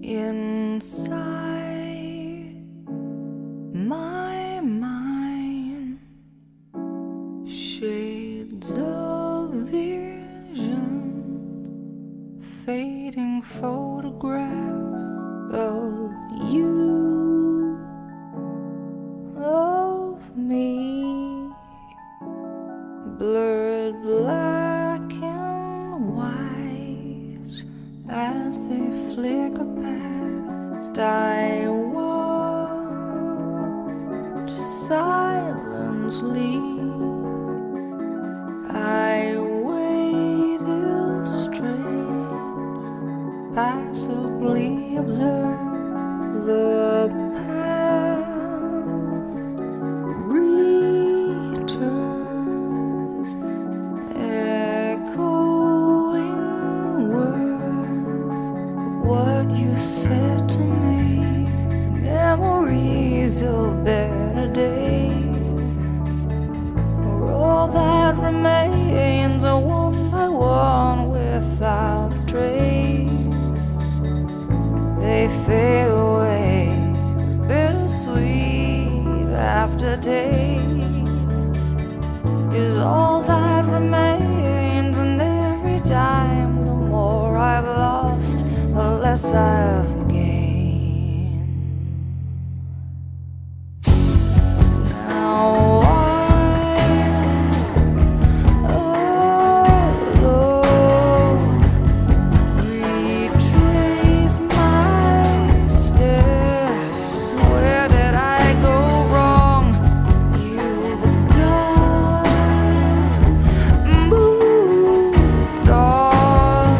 inside my mind, shades of visions, fading photographs of you, of me, blurred black and white as they flicker past. I watch silently, I waited strange, passively observe the past returns, echoing words, what you said to me, memories of better days, or all that remains, one by one without a trace. They fade away, bittersweet aftertaste is all that remains. And every time, the more I've lost, the less I've gained. Now I'm alone, retrace my steps. Where did I go wrong? You've gone, moved on.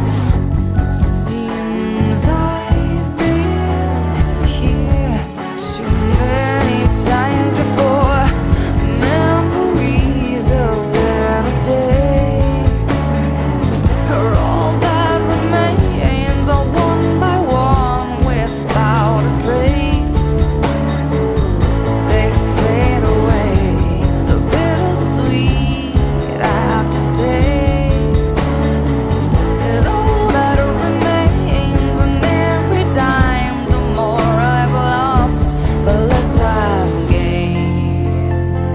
Seems I've been here too many times before. Memories of better days are all that remains, one by one without a trace. They fade away, the bittersweet aftertaste is all that remains. And every time, the more I've lost, the less I've gained.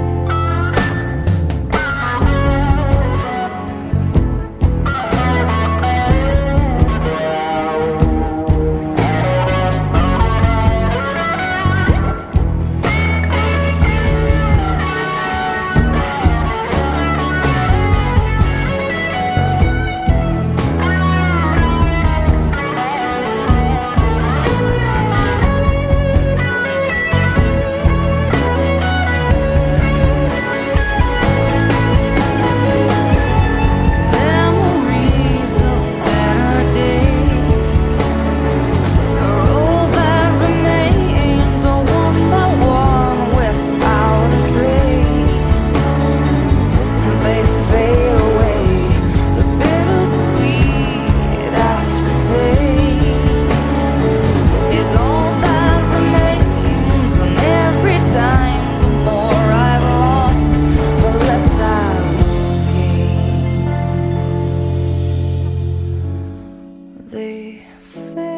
Memories of better days are all that remains, one by one without a trace. They fade away, the bittersweet aftertaste is all that remains. And every time, the more I've lost, the less I've gained. They fade